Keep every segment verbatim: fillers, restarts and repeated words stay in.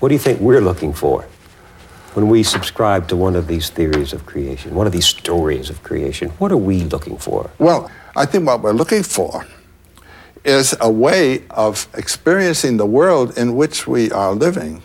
What do you think we're looking for when we subscribe to one of these theories of creation, one of these stories of creation? What are we looking for? Well, I think what we're looking for is a way of experiencing the world in which we are living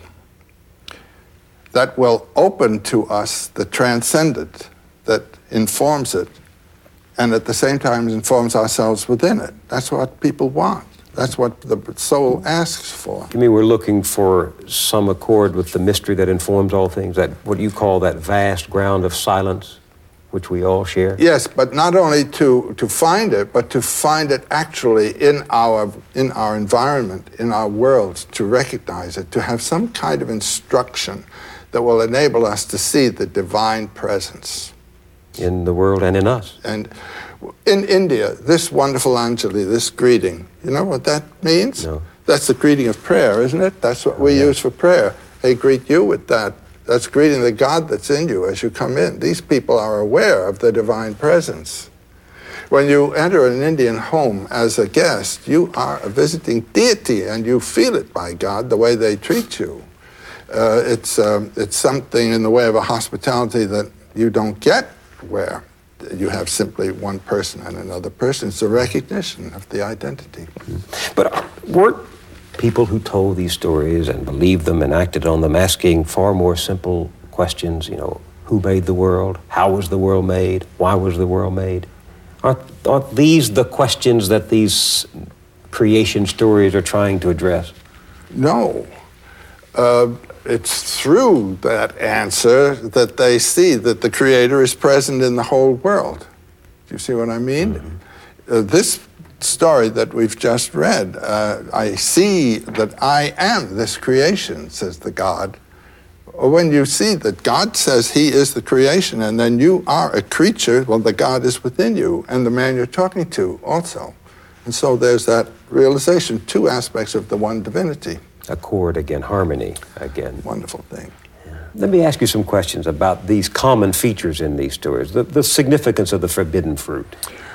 that will open to us the transcendent, that informs it, and at the same time informs ourselves within it. That's what people want. That's what the soul asks for. You mean we're looking for some accord with the mystery that informs all things, that what you call that vast ground of silence, which we all share? Yes, but not only to, to find it, but to find it actually in our, in our environment, in our world, to recognize it, to have some kind of instruction that will enable us to see the divine presence. In the world and in us. And in India, this wonderful Anjali, this greeting, you know what that means? No. That's the greeting of prayer, isn't it? That's what we Oh, yeah. use for prayer. They greet you with that. That's greeting the God that's in you as you come in. These people are aware of the divine presence. When you enter an Indian home as a guest, you are a visiting deity, and you feel it by God, the way they treat you. Uh, it's, um, it's something in the way of a hospitality that you don't get where you have simply one person and another person. It's a recognition of the identity. But weren't people who told these stories and believed them and acted on them asking far more simple questions, you know, who made the world? How was the world made? Why was the world made? Aren't, aren't these the questions that these creation stories are trying to address? No. Uh, it's through that answer that they see that the Creator is present in the whole world. Do you see what I mean? Mm-hmm. Uh, this story that we've just read, uh, I see that I am this creation, says the God. Or when you see that God says He is the creation, and then you are a creature, well, the God is within you, and the man you're talking to also. And so there's that realization, two aspects of the one divinity. Accord again, harmony again. Wonderful thing. Let me ask you some questions about these common features in these stories, the, the significance of the forbidden fruit.